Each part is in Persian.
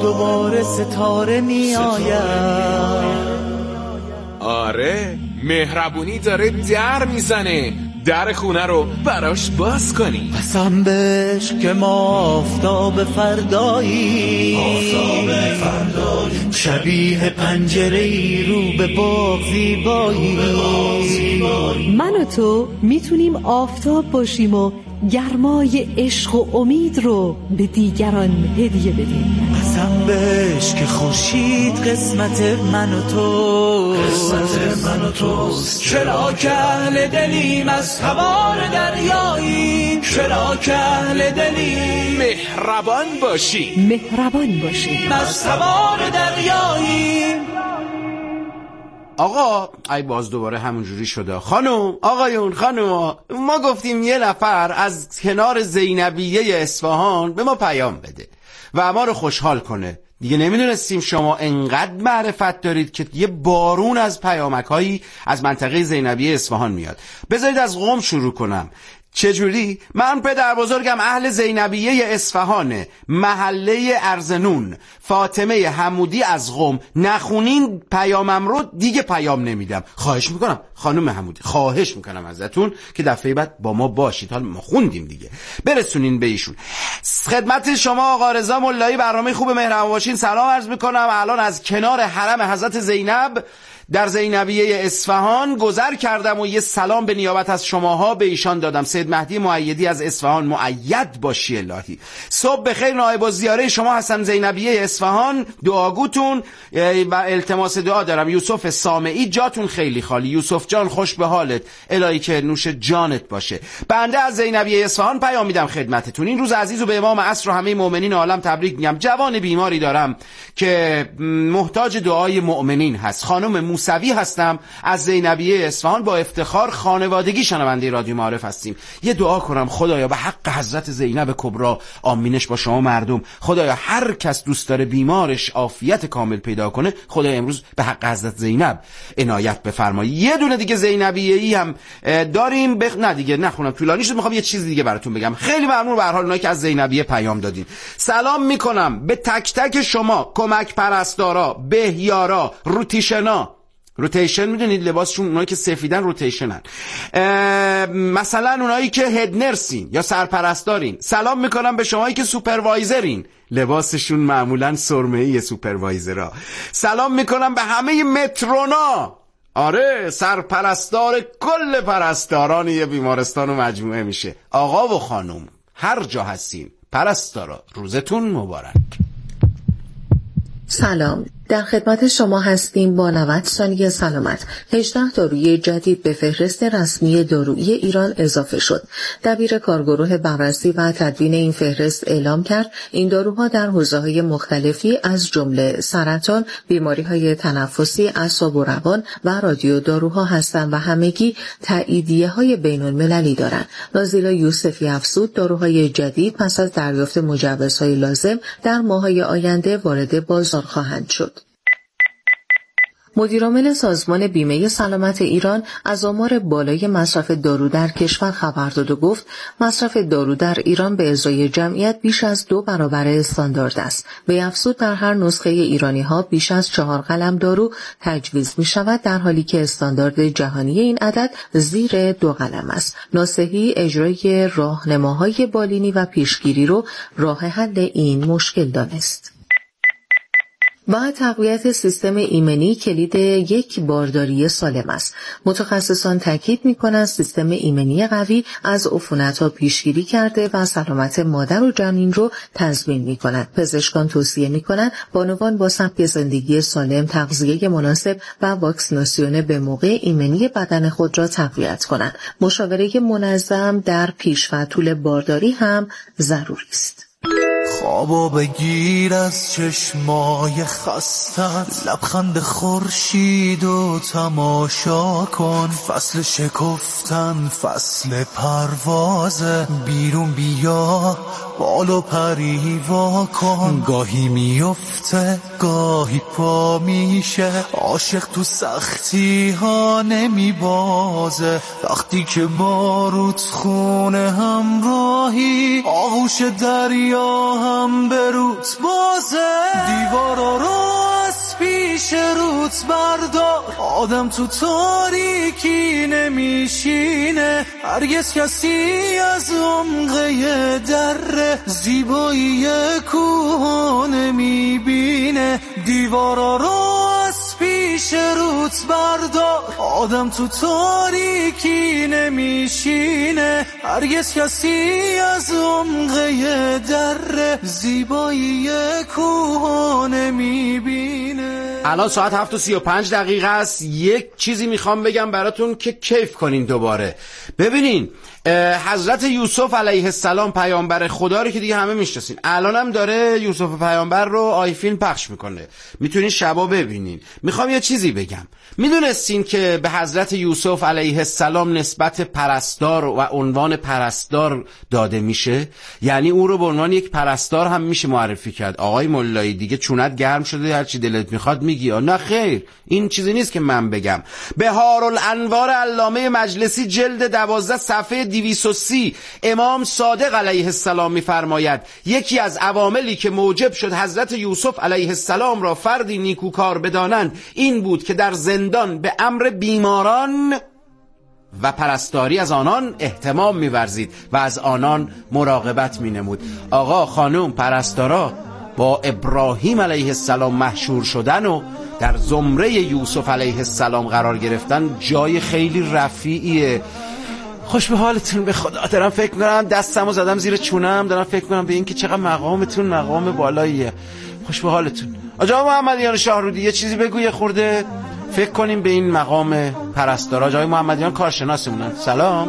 دوباره ستاره می آید. آره مهربونی داره در میزنه، در خونه رو براش باز کنی. قسم بهش که ما آفتاب فردایی، شبیه پنجره‌ای رو به باغ زیبایی. من و تو میتونیم آفتاب باشیم و گرمای عشق و امید رو به دیگران هدیه بدیم. قسم بهش که خورشید قسمت من و تو، چرا که اهل دلیم از تبار دریاییم، چرا که اهل دلیم مهربان باشی، مهربان باشی، از تبار دریاییم. آقا ای باز دوباره همون جوری شده. خانم آقایون خانوما، ما گفتیم یه نفر از کنار زینبیه اصفهان به ما پیام بده و ما رو خوشحال کنه. دیگه نمیدونستیم شما انقدر معرفت دارید که یه بارون از پیامک‌هایی از منطقه زینبیه اصفهان میاد. بذارید از قم شروع کنم. چجوری؟ من پدر بزرگم اهل زینبیه اصفهانه، محله ارزنون. فاطمه حمودی از قم. نخونین پیامم رو دیگه پیام نمیدم. خواهش میکنم خانم حمودی، خواهش میکنم ازتون که دفعه بعد با ما باشید. حالا ما خوندیم دیگه، برسونین به ایشون. خدمت شما آقا رضا ملایی، برنامه خوب مهربان باشین سلام عرض میکنم. الان از کنار حرم حضرت زینب در زینبیه اصفهان گذر کردم و یه سلام به نیابت از شماها به ایشان دادم. سید مهدی مؤیدی از اصفهان، مؤید باشی الهی. صبح بخیر، نایب الزیاره شما هستم زینبیه اصفهان، دعاگوتون و التماس دعا دارم. یوسف سامعی، جاتون خیلی خالی. یوسف جان خوش به حالت، الهی که نوش جانت باشه. بنده از زینبیه اصفهان پیام میدم خدمتتون. این روز عزیز و به امام عصر و همه مؤمنین عالم تبریک میگم. جوان بیماری دارم که محتاج دعای مؤمنین هست. خانم موسوی هستم از زینبیه اصفهان، با افتخار خانوادگی شنونده رادیو معارف هستیم. یه دعا کنم خدایا به حق حضرت زینب کبرا، آمینش با شما مردم. خدایا هر کس دوست داره بیمارش عافیت کامل پیدا کنه، خدایا امروز به حق حضرت زینب عنایت بفرما. یه دونه دیگه زینبیه ای هم داریم نه دیگه نخونم طولانی شد، میخوام یه چیز دیگه براتون بگم. خیلی ممنون به هر حال اونایی که از زینبیه پیام دادین. سلام میکنم به تک تک شما، کمک پرستارا، بهیارا، روتیشن میدونید لباسشون، اونایی که سفیدن روتیشنن، مثلا اونایی که هدنرسین یا سرپرستارین. سلام میکنم به شمایی که سوپروایزرین، لباسشون معمولا سرمه‌ای سوپروایزرها. سلام میکنم به همه مترونا، آره سرپرستار کل پرستاران یه بیمارستان و مجموعه میشه. آقا و خانم هر جا هستین، پرستارا روزتون مبارک. سلام، در خدمت شما هستیم با 90 ثانیه سلامت. 18 داروی جدید به فهرست رسمی دارویی ایران اضافه شد. دبیر کارگروه بررسی و تدوین این فهرست اعلام کرد این داروها در حوزه‌های مختلفی از جمله سرطان، بیماری‌های تنفسی، اعصاب و روان و رادیو داروها هستند و همگی تاییدیه‌های بین‌المللی دارند. نازیلا یوسفی افزود داروهای جدید پس از دریافت مجوزهای لازم در ماه‌های آینده وارد بازار خواهند شد. مدیرعامل سازمان بیمه سلامت ایران از آمار بالای مصرف دارو در کشور خبر داد و گفت مصرف دارو در ایران به ازای جمعیت بیش از 2 برابر استاندارد است. وی افزود در هر نسخه ایرانی‌ها بیش از 4 قلم دارو تجویز می‌شود، در حالی که استاندارد جهانی این عدد زیر 2 قلم است. ناصحی اجرای راهنماهای بالینی و پیشگیری رو راه حل این مشکل دانست. و تقویت سیستم ایمنی کلید یک بارداری سالم است. متخصصان تاکید می‌کنند سیستم ایمنی قوی از عفونت‌ها پیشگیری کرده و سلامت مادر و جنین رو تضمین می‌کند. پزشکان توصیه می‌کنند بانوان با سبک زندگی سالم، تغذیه مناسب و واکسیناسیون به موقع ایمنی بدن خود را تقویت کنند. مشاوره منظم در پیش و طول بارداری هم ضروری است. خوابو بگیر از چشمای خستت، لبخند خورشید و تماشا کن. فصل شکفتن، فصل پروازه، بیرون بیا بالو پریوا کن. گاهی میفته گاهی پا میشه، عاشق تو سختی ها نمیبازه. وقتی که بارود خونه همراهی، آغوش دریا هم به روت بازه. روت بردار، آدم تو تاریکی نمیشینه، هرگز کسی از عمقه دره زیبایی کوه نمیبینه، دیوارا رو از پیش روت بردار، آدم تو تاریکی نمیشینه، هرگز کسی از عمقه دره زیبایی کوه نمیبینه. الان ساعت 7:35 است. یک چیزی میخوام بگم براتون که کیف کنین دوباره. ببینین حضرت یوسف علیه السلام پیامبر خدا رو که دیگه همه میشناسین، الان هم داره یوسف پیامبر رو آیفیلم پخش میکنه، میتونین شبا ببینین. میخوام یه چیزی بگم. میدونستین که به حضرت یوسف علیه السلام نسبت پرستار و عنوان پرستار داده میشه؟ یعنی او رو به عنوان یک پرستار هم میشه معرفی کرد. آقای مولایی دیگه چونت گرم شده، هر چی دلت میخواد میگی. نه خیر، این چیزی نیست که من بگم. بهارالانوار علامه مجلسی جلد 12 صفحه 230 امام صادق علیه السلام میفرماید یکی از عواملی که موجب شد حضرت یوسف علیه السلام را فردی نیکوکار بدانند این بود که در زندان به امر بیماران و پرستاری از آنان اهتمام می‌ورزید و از آنان مراقبت می‌نمود. آقا خانم، پرستارا با ابراهیم علیه السلام محشور شدن و در زمره یوسف علیه السلام قرار گرفتن جای خیلی رفیعیه. خوش به حالتون به خدا. دارم فکر می‌کنم، دستمو زدم زیر چونم، دارم فکر می‌کنم به این که چقدر مقامتون مقام بالاییه. خوش به حالتون. آقا محمدیان شاهرودی یه چیزی بگو، یه خورده فکر کنیم به این مقام پرستارا. آقای محمدیان کارشناسمونن. سلام.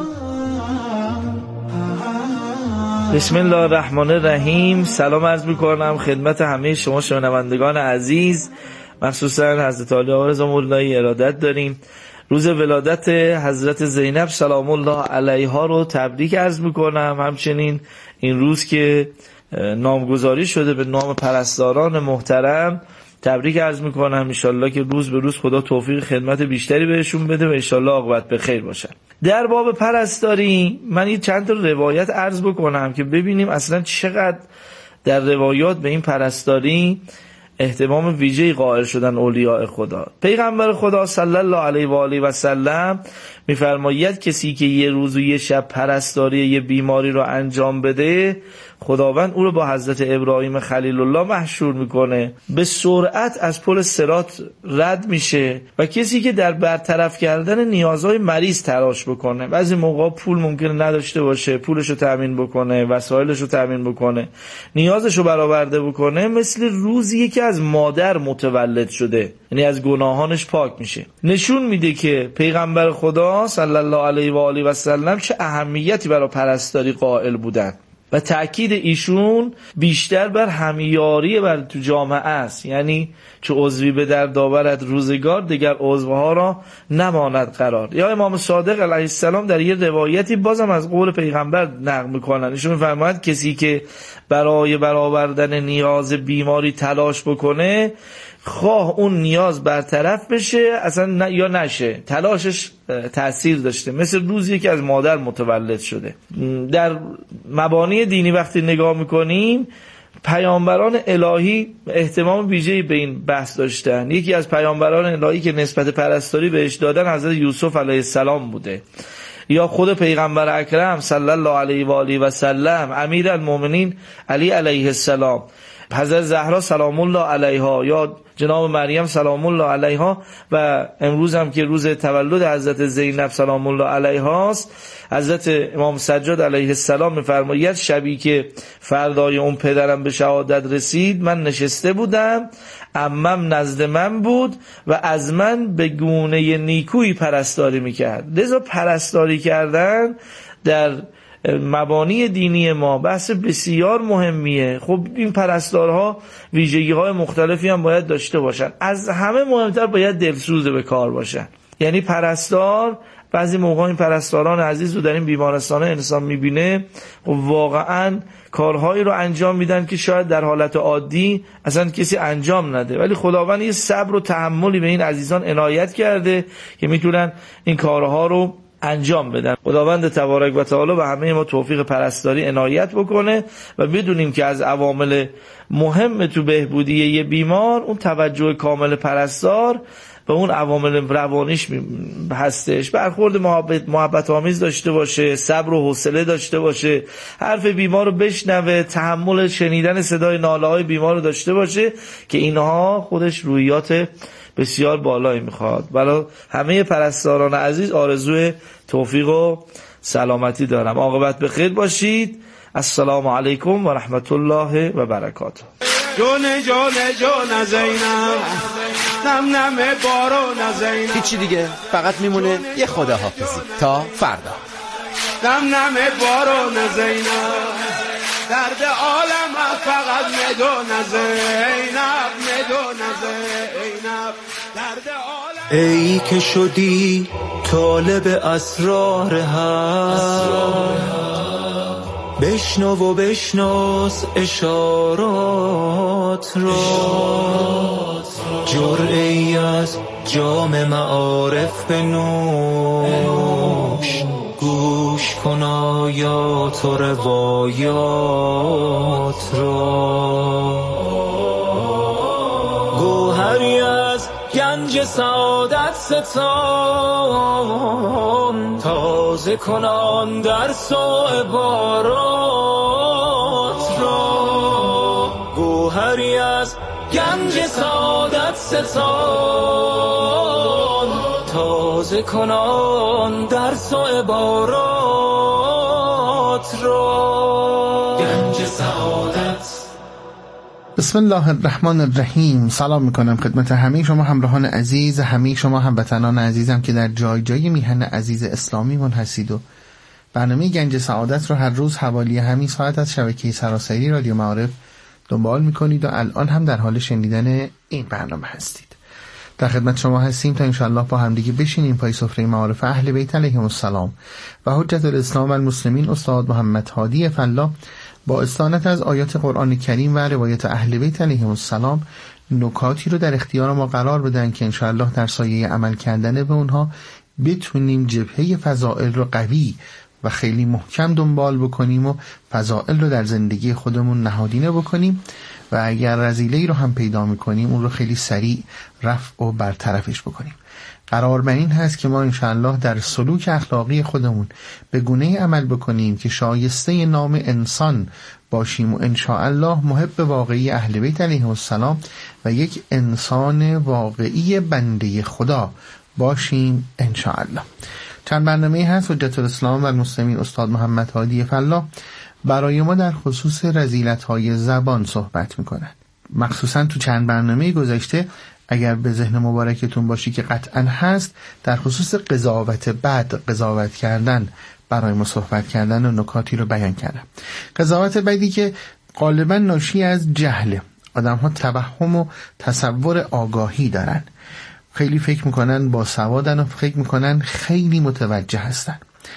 بسم الله الرحمن الرحیم. سلام عرض می‌کنم خدمت همه شما شنوندگان عزیز، مخصوصا حضرت عالی آقا رضا مولایی ارادت داریم. روز ولادت حضرت زینب سلام الله علیها رو تبریک عرض میکنم. همچنین این روز که نامگذاری شده به نام پرستاران محترم تبریک عرض میکنم. انشالله که روز به روز خدا توفیق خدمت بیشتری بهشون بده و انشالله عاقبت به خیر باشن. در باب پرستاری من این چند تا روایت عرض بکنم که ببینیم اصلا چقدر در روایات به این پرستاری اهتمام ویژه‌ای قائل شدن اولیاء خدا. پیغمبر خدا صلی الله علیه و آله و سلم می‌فرماید کسی که یه روز و یه شب پرستاری یه بیماری رو انجام بده، خداوند او رو با حضرت ابراهیم خلیل الله محشور میکنه، به سرعت از پل صراط رد میشه و کسی که در برطرف کردن نیازهای مریض تلاش بکنه، بعضی موقع پول ممکنه نداشته باشه، پولشو تامین بکنه، وسایلشو تامین بکنه، نیازشو برآورده بکنه، مثل روزی که از مادر متولد شده، یعنی از گناهانش پاک میشه. نشون میده که پیغمبر خدا صلی الله علیه و آله و سلم چه اهمیتی برای پرستاری قائل بودن و تأکید ایشون بیشتر بر همیاری بر تو جامعه است. یعنی چه عضوی به درد آورد روزگار دیگر عضوها را نماند قرار. یا امام صادق علیه السلام در یه روایتی بازم از قول پیغمبر نقل میکنن. ایشون میفرماید کسی که برای برآوردن نیاز بیماری تلاش بکنه، خواه اون نیاز برطرف بشه اصلا یا نشه، تلاشش تأثیر داشته، مثل روزی که از مادر متولد شده. در مبانی دینی وقتی نگاه میکنیم پیامبران الهی اهتمام ویژه‌ای به این بحث داشتن. یکی از پیامبران الهی که نسبت پرستاری بهش دادن حضرت یوسف علیه السلام بوده، یا خود پیغمبر اکرم صلی الله علیه و آله و سلم، امیرالمومنین علی علیه السلام، حضرت زهرا سلام الله علیها، یا جناب مریم سلام الله علیها، و امروز هم که روز تولد حضرت زینب سلام الله علیها است، حضرت امام سجاد علیه السلام می‌فرماید شبی که فردای اون پدرم به شهادت رسید، من نشسته بودم، عمم نزد من بود و از من به گونه نیکویی پرستاری میکرد. لذا پرستاری کردن در مبانی دینی ما بحث بسیار مهمیه. خب این پرستارها ویژگی‌های مختلفی هم باید داشته باشن. از همه مهمتر باید دلسوز به کار باشن. یعنی پرستار، بعضی موقع این پرستاران عزیز رو در این بیمارستان انسان میبینه و واقعا کارهایی رو انجام میدن که شاید در حالت عادی اصلا کسی انجام نده، ولی خداوند یه صبر و تحملی به این عزیزان عنایت کرده که میتونن این کارها رو انجام بدن. خداوند تبارک و تعالی به همه ما توفیق پرستاری عنایت بکنه و بدونیم که از عوامل مهم تو بهبودی یه بیمار اون توجه کامل پرستار و اون عوامل روانیش هستش. برخورد محبت آمیز داشته باشه، صبر و حوصله داشته باشه، حرف بیمار رو بشنوه، تحمل شنیدن صدای ناله های بیمار رو داشته باشه که اینها خودش روحیات بسیار بالایی میخواد. برای همه پرستاران عزیز آرزوی توفیق و سلامتی دارم. عاقبت بخیر باشید. السلام علیکم و رحمت الله و برکاته. جون زینب، نم نم بارون زینب. هیچی دیگه، فقط میمونه یه خداحافظی تا فردا. نم نم بارون زینب، درد عالم فقط میدون زینب، میدون زینب، درد عالم. ای که شدی طالب اسرار حق، بشنو و بشناس اشارات را، جرعه‌ای از جام معارف بنوش، گوش کن آیات و روایات را. گوهری از گنج سعادت ستان، تازه کنان درس و عبارات را. گوهری از گنج سعادت ستان، تازه کنان درس و عبارات را. گنج سعادت. بسم الله الرحمن الرحیم. سلام میکنم خدمت همه شما همراهان عزیز، همه شما هموطنان عزیزم که در جای جای میهن عزیز اسلامی من هستید و برنامه گنج سعادت رو هر روز حوالی همین ساعت از شبکه سراسری رادیو معارف دنبال میکنید و الان هم در حال شنیدن این برنامه هستید. در خدمت شما هستیم تا انشاءالله با همدیگه بشینیم پای سفره معارف اهل بیت علیهم السلام و حجت الاسلام و المسلمین استاد محمد هادی فلاح با استعانت از آیات قرآن کریم و روایت اهل بیت علیهم السلام نکاتی رو در اختیار ما قرار بدن که انشاءالله در سایه عمل کردن به اونها بتونیم جبهه فضائل رو قوی و خیلی محکم دنبال بکنیم و فضائل رو در زندگی خودمون نهادینه بکنیم و اگر رذیله‌ای رو هم پیدا میکنیم اون رو خیلی سریع رفع و برطرفش بکنیم. قرار بر این هست که ما انشاءالله در سلوک اخلاقی خودمون به گونه عمل بکنیم که شایسته نام انسان باشیم و انشاءالله محب واقعی اهل بیت علیهم السلام و یک انسان واقعی بنده خدا باشیم انشاءالله. چند برنامه هست حجت الاسلام و المسلمین استاد محمد هادی فلاح برای ما در خصوص رذیلت‌های زبان صحبت میکنند. مخصوصا تو چند برنامه گذشته اگر به ذهن مبارکتون باشی که قطعا هست در خصوص قضاوت بد، قضاوت کردن برای ما صحبت کردن و نکاتی رو بیان کردم. قضاوت بدی که غالبا ناشی از جهل، آدم ها توهم و تصور آگاهی دارن، خیلی فکر میکنن با سوادن و فکر میکنن خیلی متوجه هستن.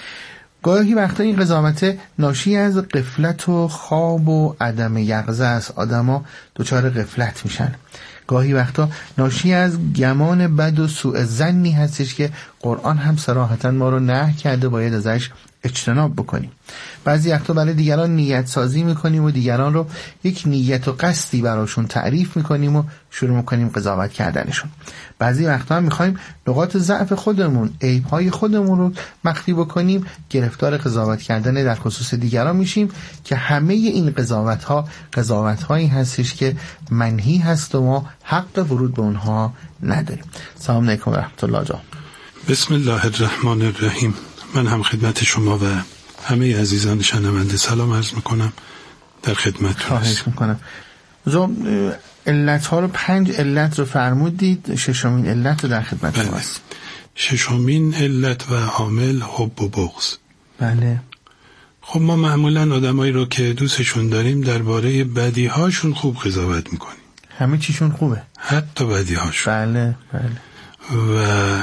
گاهی وقتا این قضاوت ناشی از غفلت و خواب و عدم یقظه است، آدم ها دچار غفلت میشن. گاهی وقتا ناشی از گمان بد و سوء ظنی هستش که قرآن هم صراحتا ما رو نهی کرده باید ازش اجتناب بکنیم. بعضی وقتا برای دیگران نیت سازی میکنیم و دیگران رو یک نیت و قصدی براشون تعریف میکنیم و شروع میکنیم قضاوت کردنشون. بعضی وقتا هم میخوایم نقاط ضعف خودمون، عیبهای خودمون رو مخفی بکنیم، گرفتار قضاوت کردن در خصوص دیگران میشیم که همه این قضاوت هایی هستش که منهی هست و ما حق ورود به اونها نداریم. سلام علیکم و رحمت الله جان. بسم الله الرحمن الرحیم. من هم خدمت شما و همه عزیزان شنونده سلام عرض میکنم، در خدمتتون. خواهش میکنم. علت ها رو 5 علت رو فرمودید، ششمین علت رو در خدمت شما هست. ششمین علت و عامل حب و بغض. بله. خب ما معمولا آدمایی رو که دوستشون داریم درباره بدیهاشون خوب قضاوت میکنیم. همه چیشون خوبه، حتی بدیهاشون. بله بله. و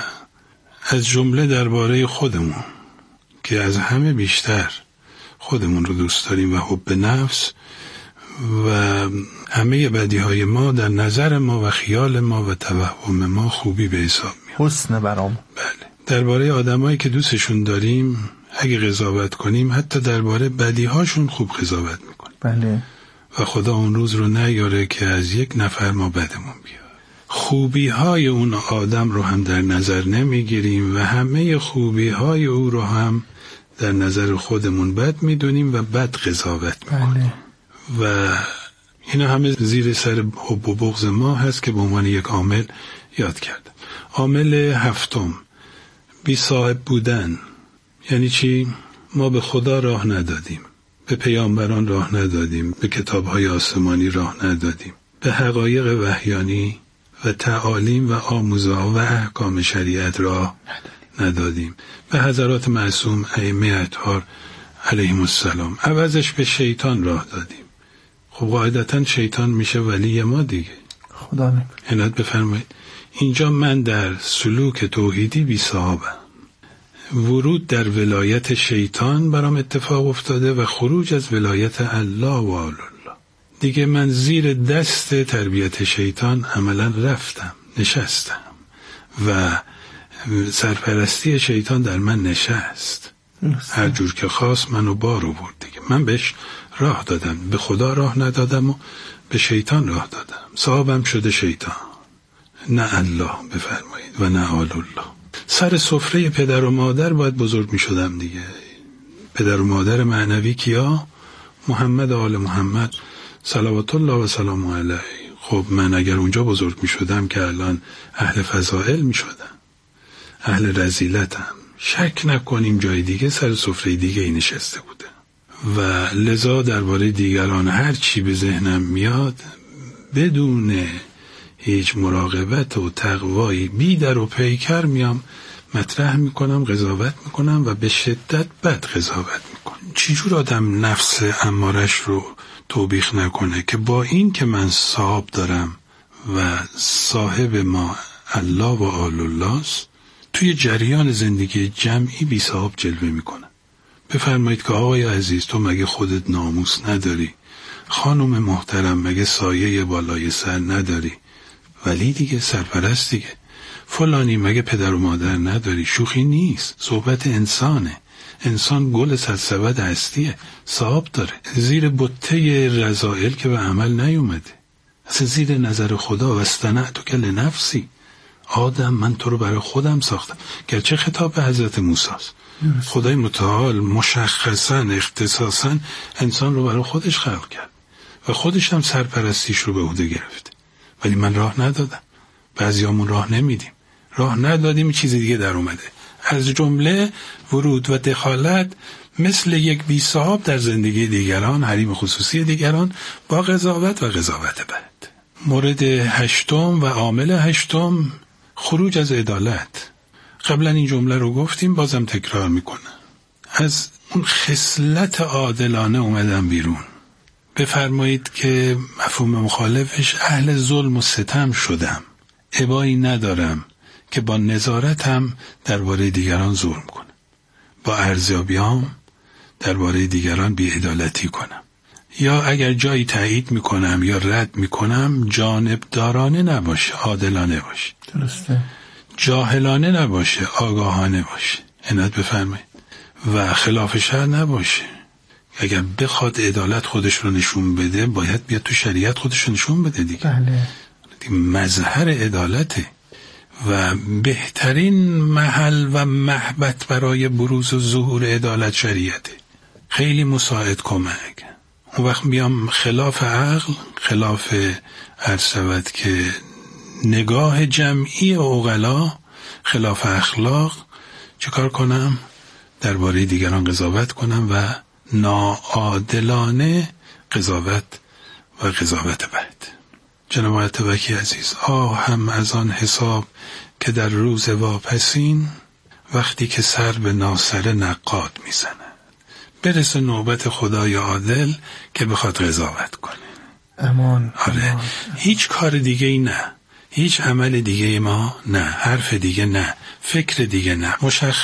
از جمله درباره خودمون که از همه بیشتر خودمون رو دوست داریم و حب نفس و همه بدیهای ما در نظر ما و خیال ما و توهم ما خوبی به حساب میاد. حسن برام. بله. درباره آدمایی که دوستشون داریم اگه قضاوت کنیم حتی درباره بدیهاشون خوب قضاوت میکنیم. بله. و خدا اون روز رو نیاره که از یک نفر ما بدمون بیاد. خوبی‌های اون آدم رو هم در نظر نمیگیریم و همه خوبی‌های او رو هم در نظر خودمون بد میدونیم و بد قضاوت میکنیم. و اینا همه زیر سر حب و بغض ما هست که به عنوان یک عامل یاد کردم. عامل هفتم، بی صاحب بودن. یعنی چی؟ ما به خدا راه ندادیم، به پیامبران راه ندادیم، به کتاب‌های آسمانی راه ندادیم، به حقایق وحیانی و تعالیم و آموزه‌ها و احکام شریعت راه ندادیم، به حضرات معصوم ائمه اطهار علیهم السلام. عوضش به شیطان راه دادیم. خب قاعدتاً شیطان میشه ولی ما دیگه. خدا نکنه. عنایت بفرمایید. اینجا من در سلوک توحیدی بی صاحبم. ورود در ولایت شیطان برام اتفاق افتاده و خروج از ولایت الله و آل الله. دیگه من زیر دست تربیت شیطان عملا رفتم، نشستم و سرپرستی شیطان در من نشست. هر جور که خواست منو بار آورد دیگه. من بهش راه دادم، به خدا راه ندادم و به شیطان راه دادم. صاحبم شده شیطان، نه الله بفرمایید و نه آل الله. سر سفره پدر و مادر باید بزرگ می شدم دیگه. پدر و مادر معنوی کیا؟ محمد و آل محمد صلوات الله و سلام علیه. خب من اگر اونجا بزرگ می شدم که الان اهل فضائل می شدم، اهل رذیلتم. شک نکنیم جای دیگه سر سفره دیگه ای نشسته بودم. و لذا درباره دیگران هر چی به ذهنم میاد بدون هیچ مراقبت و تقوایی بی در و پیکر میام مطرح میکنم، قضاوت میکنم و به شدت بد قضاوت میکنم. چجور آدم نفس امارش رو توبیخ نکنه که با این که من صاحب دارم و صاحب ما الله و آل الله است، توی جریان زندگی جمعی بی صاحب جلوه میکنه. بفرمایید که آقای عزیز تو مگه خودت ناموس نداری؟ خانم محترم مگه سایه بالای سر نداری؟ ولی دیگه سرپرست دیگه. فلانی مگه پدر و مادر نداری؟ شوخی نیست، صحبت انسانه. انسان گل سرسبد هستیه، صاحب داره. زیر بطه رذائل که به عمل نیومده، اصلا زیر نظر خدا و استنعتک لنفسی. آدم من تو رو برای خودم ساختم. گرچه خطاب به حضرت موسی است، خدای متعال مشخصا اختصاصا انسان رو برای خودش خلق کرد و خودش هم سرپرستیش رو به عهده گرفت، ولی من راه ندادم. بعضیامون راه نمیدیم، راه ندادیم، چیز دیگه در اومده. از جمله ورود و دخالت مثل یک بی صاحب در زندگی دیگران، حریم خصوصی دیگران، با قضاوت و قضاوت بد. مورد هشتم و عامل هشتم، خروج از عدالت. قبلا این جمله رو گفتیم، بازم تکرار میکنم. از اون خصلت عادلانه اومدم بیرون. بفرمایید که مفهوم مخالفش اهل ظلم و ستم شدم. ابایی ندارم که با نظارتم درباره دیگران ظلم کنم، با ارزیابیام درباره دیگران بی‌عدالتی کنم، یا اگر جایی تایید میکنم یا رد میکنم جانبدارانه نباشه، عادلانه باشه. درسته. جاهلانه نباشه، آگاهانه باشه. عنایت بفرمایید. و خلاف شرع نباشه. اگر بخواد عدالت خودش رو نشون بده باید بیاد تو شریعت خودش رو نشون بده دیگه. بله. مظهر عدالته و بهترین محل و محبت برای بروز و ظهور عدالت شریعته. خیلی مساعد کمک. اون وقت بیام خلاف عقل، خلاف عرصبت که نگاه جمعی عقلا، خلاف اخلاق، چه کار کنم؟ درباره دیگران قضاوت کنم و ناعادلانه قضاوت و قضاوت بد. جناب اتبکی عزیز، هم از آن حساب که در روز واپسین وقتی که سر به ناصر نقاد میزنه برسه نوبت خدای عادل که بخواد قضاوت کنه. امان. آره. امان. هیچ کار دیگه ای نه، هیچ عمل دیگه ما نه، حرف دیگه نه، فکر دیگه نه.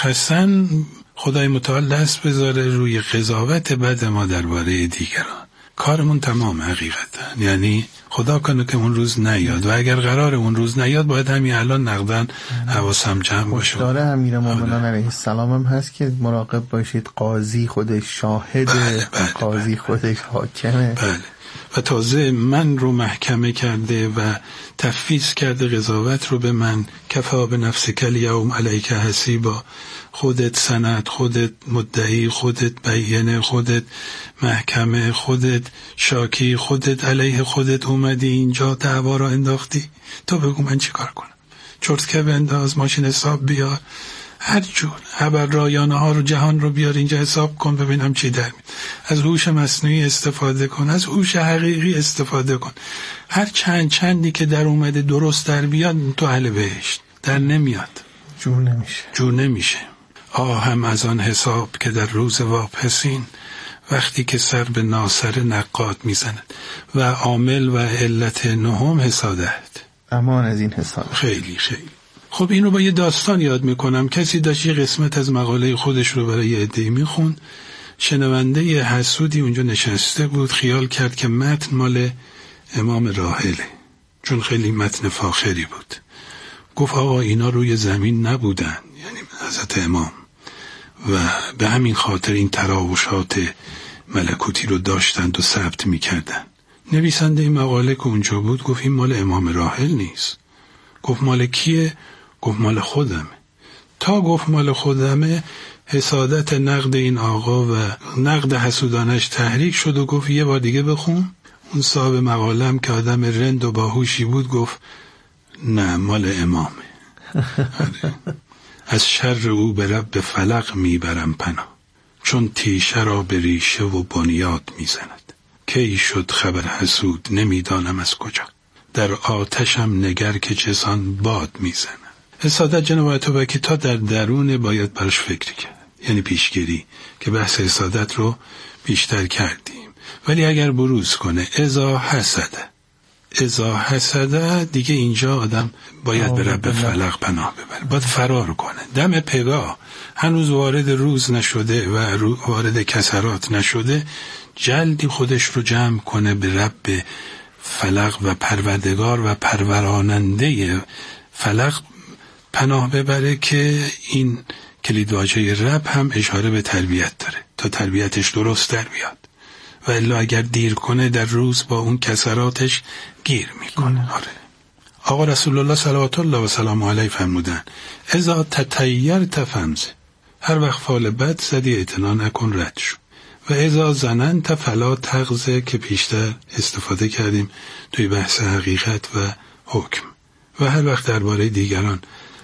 مشخصاً خدای متعال دست بذاره روی قضاوت بد ما درباره دیگران. کارمون تمام حقیقتا. یعنی خدا کنه که اون روز نیاد، و اگر قرار اون روز نیاد باید همین الان نقدن حواسم جمع باشه. هشدار امیرالمومنین علیه السلام هم هست که مراقب باشید، قاضی خودش شاهده، قاضی خودش حاکمه. بله. و تازه من رو محکمه کرده و تفویض کرده قضاوت رو به من. کفا به نفسک الیوم علیک حسیبا، خودت سند، خودت مدعی، خودت بیانه، خودت محکمه، خودت شاکی، خودت علیه خودت اومدی اینجا دعوا را انداختی. تو بگو من چی کار کنم؟ چرتکه بنداز، ماشین حساب بیار، هر جور خبر رایانه ها رو، جهان رو بیار اینجا حساب کن ببینم چی در میاد. از هوش مصنوعی استفاده کن، از هوش حقیقی استفاده کن. هر چندی که در اومده درست در بیاد تو اهل بهشت. در نمیاد جور نمیشه. هم از آن حساب که در روز واپسین، وقتی که سر به ناصر نقاد میزند و عامل و علت نهم حسادت. امان از این حساب. خیلی خیلی خب. اینو با یه داستان یاد میکنم. کسی داشت یه قسمت از مقاله خودش رو برای یه عده‌ای میخوند. شنونده یه حسودی اونجا نشسته بود، خیال کرد که متن مال امام راحله، چون خیلی متن فاخری بود. گفت آقا اینا روی زمین نبودن، یعنی حضرت امام، و به همین خاطر این تراوشات ملکوتی رو داشتند و ثبت میکردن. نویسنده این مقاله که اونجا بود گفت این مال امام راحل نیست. گفت مال کیه؟ گفت مال خودمه. تا گفت مال خودمه، حسادت نقد این آقا و نقد حسودانش تحریک شد و گفت یه بار دیگه بخون. اون صاحب مقالم که آدم رند و باهوشی بود گفت نه مال امامه. از شر او به رب فلق میبرم پناه، چون تیشه را به ریشه و بنیاد میزند. کی شد خبر حسود نمیدانم از کجا، در آتشم نگر که چسان باد میزند. حسادت جناب اتابکی تا در درون باید براش فکر کرد، یعنی پیشگیری، که بحث حسادت رو بیشتر کردیم. ولی اگر بروز کنه اذا حسده دیگه اینجا آدم باید به رب فلق پناه ببره، باید فرار کنه. دم پگاه هنوز وارد روز نشده و وارد کسرات نشده، جلدی خودش رو جمع کنه به رب فلق و پروردگار و پروراننده فلق پناه ببره، که این کلیدواژه رب هم اشاره به تربیت داره تا تربیتش درست در بیاد، و الا اگر دیر کنه در روز با اون کسراتش گیر میکنه. آره. آقا رسول الله صلوات الله و سلام علیه فرمودن اذا تطیرت فمزه، هر وقت فال بد زدی اعتنا نکن، رد شو. و اذا ظننت فلا تغزه، که پیشتر استفاده کردیم توی بحث حقیقت و حکم. و هر وقت درباره دیگران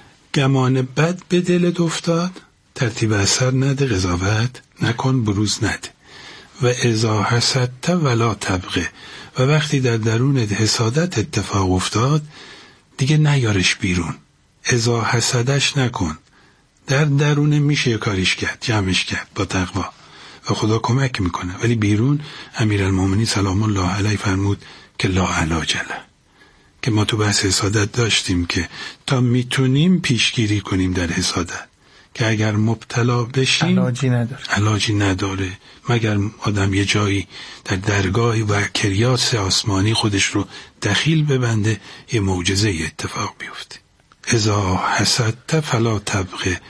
گمان بد به دلت افتاد، ترتیب اثر نده، قضاوت نکن، بروز نده. و اذا حسدت ولا تبغه، و وقتی در درون حسادت اتفاق افتاد دیگه نیارش بیرون، اذا حسدش نکن. در درون میشه کاریش کرد، جمعش کرد با تقوا و خدا کمک میکنه، ولی بیرون امیرالمومنین سلام الله علیه فرمود که لا علاج له، که ما تو بحث حسادت داشتیم که تا میتونیم پیشگیری کنیم در حسادت، که اگر مبتلا بشیم علاجی نداره مگر آدم یه جایی در درگاهی و کریاس آسمانی خودش رو دخیل ببنده، یه معجزه اتفاق بیفته. اذا حسدت فلا تبغه،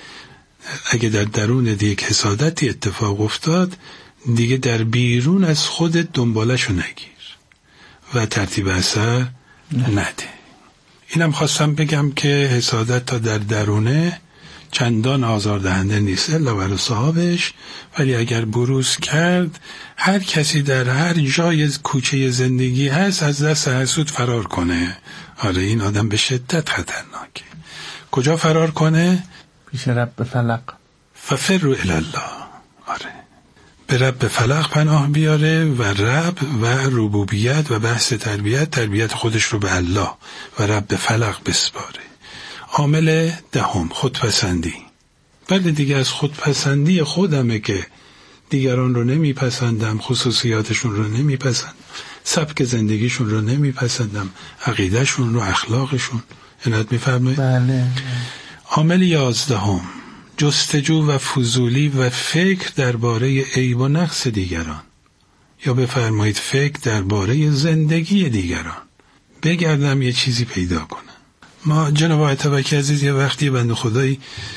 اگه در درون یک حسادتی اتفاق افتاد دیگه در بیرون از خودت دنبالشو نگیر و ترتیب اثر نده. اینم خواستم بگم که حسادت تا در درونه چندان آزاردهنده نیست الا برای صاحبش، ولی اگر بروز کرد هر کسی در هر جای کوچه زندگی هست از دست حسود فرار کنه. آره این آدم به شدت خطرناکه. کجا فرار کنه؟ پیش رب فلق. ففروا الی الله. آره به رب فلق پناه بیاره و رب و ربوبیت و بحث تربیت خودش رو به الله و رب فلق بسپاره. عامل دهم خودپسندی. بله دیگه از خودپسندی خودمه که دیگران رو نمیپسندم، خصوصیاتشون رو نمیپسندم، سبک زندگیشون رو نمیپسندم، عقیدهشون رو، اخلاقشون. اینت میفهمه؟ بله. عامل 11 جستجو و فضولی و فکر درباره عیب و نقص دیگران. یا بفرمایید فکر درباره زندگی دیگران. بگردم یه چیزی پیدا کنم. ما جناب آقای طبقی عزیز یه وقتی بنده خدایی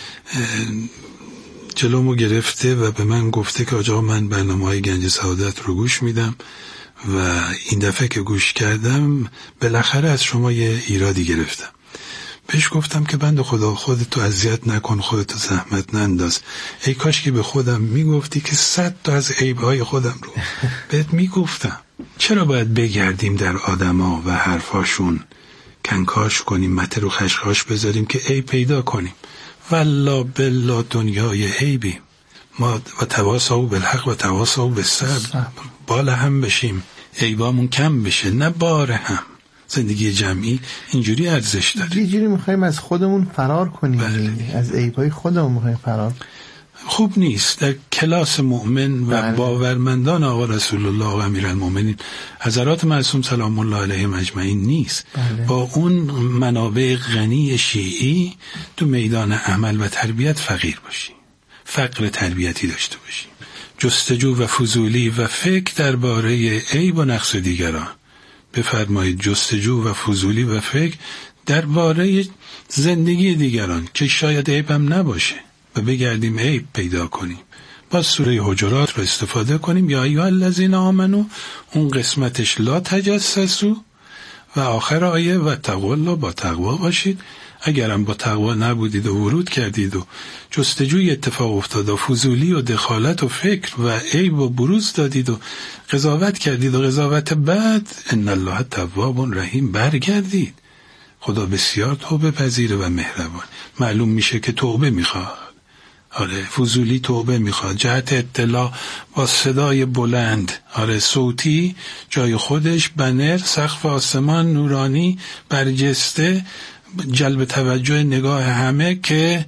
جلومو گرفته و به من گفته که آقا من برنامه‌های گنج سعادت رو گوش میدم و این دفعه که گوش کردم بالاخره از شما یه ایرادی گرفتم. بهش گفتم که بنده خدا خودتو اذیت نکن، خودتو زحمت ننداز. ای کاش که به خودم میگفتی که 100 تا از عیبهای خودم رو بهت میگفتم. چرا باید بگردیم در آدما و حرفاشون کنکاش کنیم، مته رو خشخاش بذاریم که عیب پیدا کنیم؟ والله بالله دنیای عیبیم. ما و تواصوا بالحق و تواصوا بالصبر، بال هم بشیم، عیبامون کم بشه نه بار هم. زندگی جمعی اینجوری ارزش داره. یه جوری میخوایم از خودمون فرار کنیم. بله. از عیبای خودمون میخوایم فرار. خوب نیست در کلاس مؤمن و باورمندان آقا رسول الله و امیرالمومنین حضرات معصوم سلام الله علیهم اجمعین نیست. بله. با اون منابع غنی شیعی تو میدان عمل و تربیت فقیر باشیم، فقر تربیتی داشته باشیم، جستجو و فضولی و فکر درباره عیب و نقص دیگران. بفرمایید جستجو و فضولی و فکر درباره زندگی دیگران که شاید عیبم نباشه و بگردیم عیب پیدا کنیم. با سوره حجرات رو استفاده کنیم، یا ایها الذین آمنو، اون قسمتش لا تجسسوا و آخر آیه و اتقوا الله، با تقوا باشید. اگرم با تقوا نبودید و ورود کردید و جستجوی اتفاق افتاد و فضولی و دخالت و فکر و عیب و بروز دادید و قضاوت کردید و قضاوت بعد، ان الله تواب رحیم، برگردید. خدا بسیار توبه پذیره و مهربان. معلوم میشه که توبه میخواد. آره، فضولی توبه میخواد. جهت اطلاع با صدای بلند، آره صوتی، جای خودش، بنر، سقف آسمان نورانی برجسته، جلب توجه نگاه همه که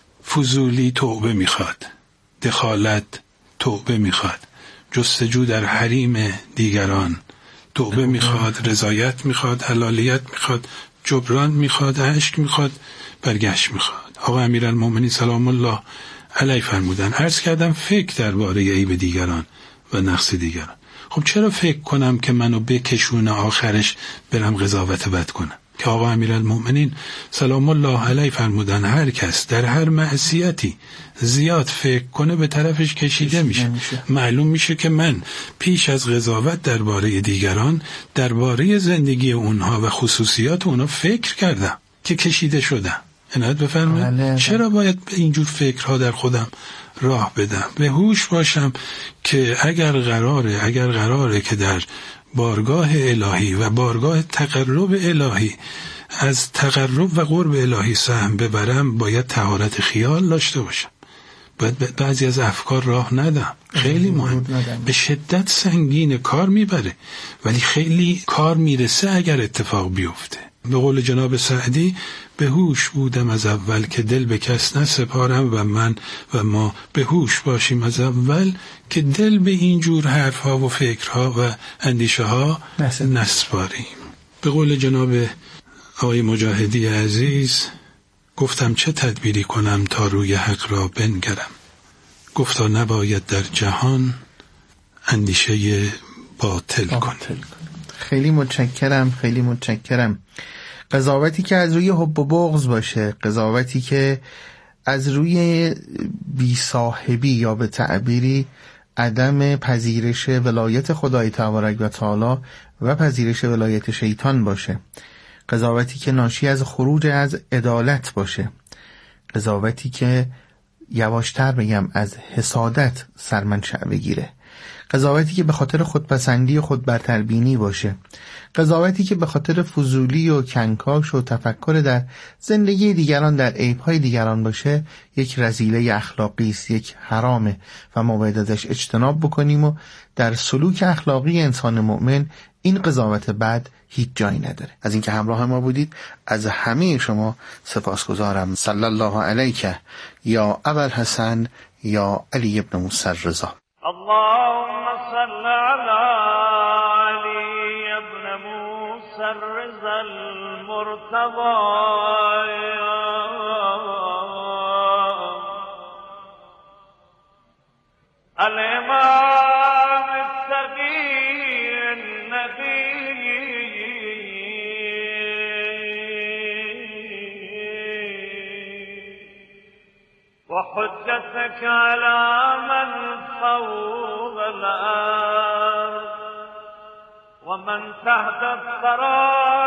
فضولی توبه میخواد، دخالت توبه میخواد، جستجو در حریم دیگران توبه میخواد، رضایت میخواد، حلالیت میخواد، جبران میخواد، عشق میخواد، برگشت میخواد. آقا امیرالمومنین سلام الله علیه فرمودن، عرض کردم فکر درباره عیب دیگران و نقص دیگران. خب چرا فکر کنم که منو بکشونه آخرش برم قضاوت بد کنم؟ که آقا امیرالمومنین سلام الله علیه فرمودن هر کس در هر معصیتی زیاد فکر کنه به طرفش کشیده میشه. معلوم میشه که من پیش از قضاوت درباره دیگران، درباره زندگی اونها و خصوصیات اونها فکر کردم که کشیده شدم. عنایت بفرمایید. چرا باید به اینجور فکرها در خودم راه بدم؟ به هوش باشم که اگر قراره که در بارگاه الهی و بارگاه تقرب الهی از تقرب و قرب الهی سهم ببرم، باید طهارت خیال داشته باشم. باید بعضی از افکار راه ندم. خیلی مهم، به شدت سنگین کار میبره ولی خیلی کار میرسه اگر اتفاق بیفته. به قول جناب سعدی، به هوش بودم از اول که دل به کس نسپارم و من و ما به هوش باشیم از اول که دل به اینجور حرفها و فکرها و اندیشه ها نسپاریم. به قول جناب آقای مجاهدی عزیز، گفتم چه تدبیری کنم تا روی حق را بنگرم، گفتا نباید در جهان اندیشه باطل کنم. خیلی متشکرم. قضاوتی که از روی حب و بغض باشه، قضاوتی که از روی بی‌صاحبی یا به تعبیری عدم پذیرش ولایت خدای تبارک و تعالی و پذیرش ولایت شیطان باشه، قضاوتی که ناشی از خروج از عدالت باشه، قضاوتی که یواشتر بگم از حسادت سرمنشأ بگیره، قضاوتی که به خاطر خودپسندی و خودبرتربینی باشه، قضاوتی که به خاطر فضولی و کنکاش و تفکر در زندگی دیگران، در عیب‌های دیگران باشه، یک رذیله اخلاقی است، یک حرامه و ما باید ازش اجتناب بکنیم و در سلوک اخلاقی انسان مؤمن این قضاوت بد هیچ جایی نداره. از اینکه همراه ما بودید از همه شما سپاسگزارم. صلی الله علیک یا ابوالحسن یا علی ابن موسی الرضا. اللهم صل على علي ابن موسى الرضا المرتضى الإمام التقي وحجتك على من فوق الأرض ومن تحت الثرى